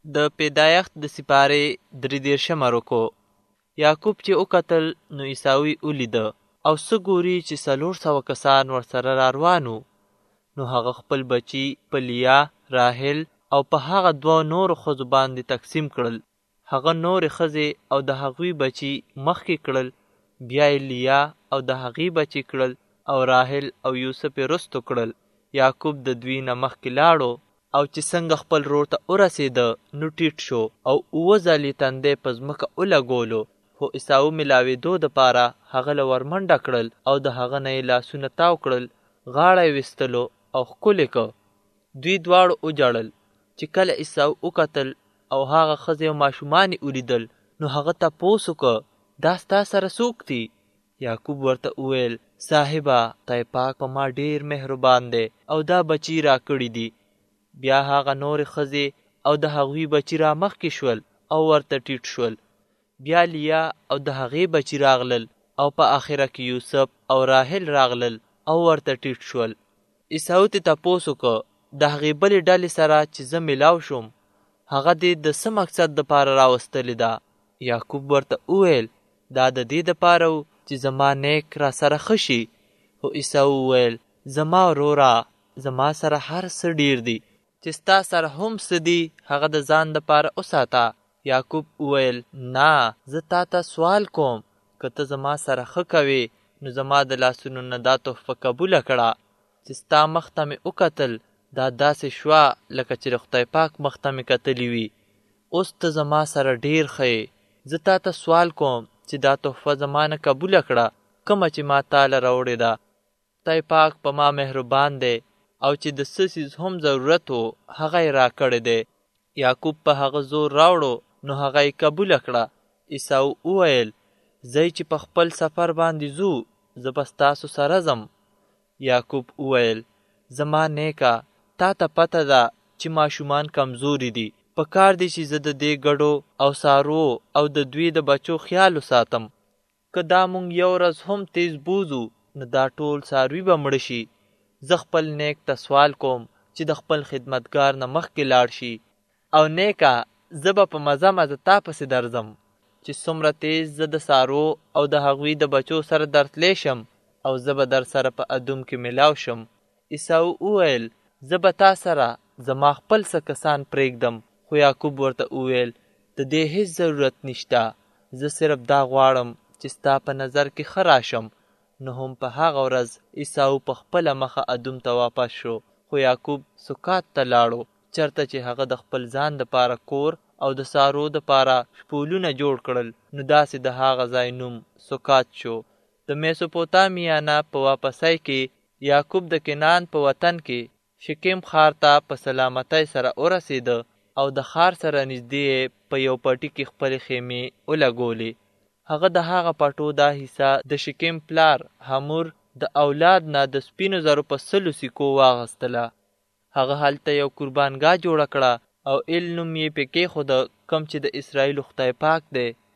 د پیدایښت د سپارې 33 رکو. یعقوب چې وکتل نو عیساوي ولیده او څه ګوري چې 400 کسان ورسره را روان وو. نو هغه خپل بچي په لیا، راحل او په هغه 2 نورو ښځو باندې تقسیم کړل. هغه نورې ښځې او د هغوی بچي مخکې کړل، بیا یې لیا او د هغې بچي کړل او راحل او یوسف یې رستو کړل. یعقوب د دوی نه مخکې لاړو او چې څنګه خپل رور ته ورسېده نو ټیټ شو او 7 ځلې تندی په ځمکه ولګولو. خو عیساو ملاوېدو دپاره هغه له ورمنډه کړل او د هغه نه یې لاسونه تاو کړل، غاړه یې ویستلو او ښکلې که. دوی دواړو وجړل. چې کله عیساو وکتل او هغه ښځې او ماشومان یې ولیدل نو هغه تپوس وکړ، دا ستا سره څوک دي؟ یعقوب ورته وویل، صاحبه خدای پاک په ما ډېر مهربان دی او دا بچي را کړي دي. بیا هغه نورې ښځې او د هغوی بچي را مخکې شول او ورته ټیټ شول. بیا لیا او د هغې بچي راغلل او په آخره کې یوسف او راحل راغلل او ورته ټیټ شول. عیساو ته تپوس وکړ د هغې بلې ډلې سره چې زه میلاو شوم، هغه دې د څه مقصد دپاره راوستلې ده؟ یعقوب ورته وویل، دا د دې دپاره و چې زما نیک را سره ښه شي. خو عیساو وویل، زما وروره، زما سره هر څه ډیر دي، چې ستا سره هم څه دي هغه د ځان دپاره وساته. یعقوب وویل، نه، زه تا ته سوال کوم، که ته زما سره ښه کوې نو زما د لاسونو نه دا تحفه قبوله کړه. چې ستا مخ ته مې وکتل دا داسې شوه لکه چې د خدای پاک مخ ته مې کتلي وي. اوس ته زما سره ډیر ښه یې. زه تا ته سوال کوم چې دا تحفه زما نه قبوله کړه کومه چې ما تاله راوړې ده. خدای پاک په ما مهربان دی او چې د څه څیز هم ضرورت و هغه یې را کړی دی. یعقوب په هغه زور راوړو نو هغه یې قبوله کړه. عیساو وویل، ځئ چې په خپل سفر باندې ځو، زه به ستاسو سره ځم. یعقوب وویل، زما نیکه، تا ته پته ده چې ماشومان کمزوري دي. په کار دی چې زه د دې ګډو او سارو او د دوی د بچو خیال وساتم. که دا مونږ یو ورځ هم تیز بوزو نو دا ټول څاروي به مړه شي. زه خپل نیک ته سوال کوم چې د خپل خدمتګار نه مخکې لاړ شي، او نیکه زه به په مزه مزه تا پسې درځم چې څومره تیز زه د سارو او د هغوی د بچو سره درتلی شم او زه به در سره په ادوم کې ملاو شم. عیساو وویل، زه به تا سره زما خپل څه کسان پرېږدم. خو یعقوب ورته وویل، د دې هیڅ ضرورت نشته، زه صرف دا غواړم چې ستا په نظر کې ښه راشم. نو هم په هغه ورځ عیساو په خپله مخه ادوم ته واپس شو. خو یعقوب سکات ته لاړو، چرته چې هغه د خپل ځان دپاره کور او د سارو دپاره شپولونه جوړ کړل. نو داسې د هغه ځای نوم سکات شو. د میسوپوتامیا نه په واپسۍ کې یعقوب د کنعان په وطن کې شکیم ښار ته په سلامتۍ سره ورسېده او د ښار سره نږدې په یو پټي کې خپلې خیمې ولګولې. هغه د هغه پټو دا حصه د شکیم پلار حمور د اولاد نه د سپینو زرو په 100 سکو واغستله. هغه هلته یو قربانګاه جوړه کړه او ایل نوم یې پې کېښوده، کوم چې د اسرائیلو خدای پاک دی.